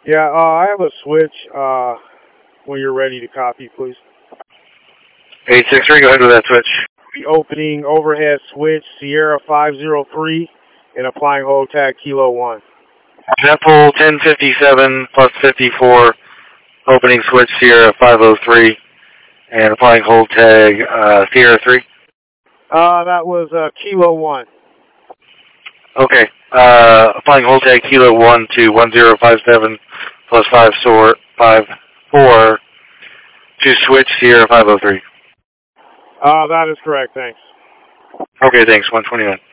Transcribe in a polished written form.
Yeah, I have a switch. When you're ready to copy, please. 863, go ahead with that switch. The opening overhead switch, Sierra 503, and applying hold tag Kilo 1. Apple 1057 plus 54, opening switch Sierra 503, and applying hold tag Sierra 3. That was Kilo 1. Okay, applying hold tag Kilo 1 to 1057 plus 54 to switch Sierra 503. That is correct, thanks. Okay, thanks, 129.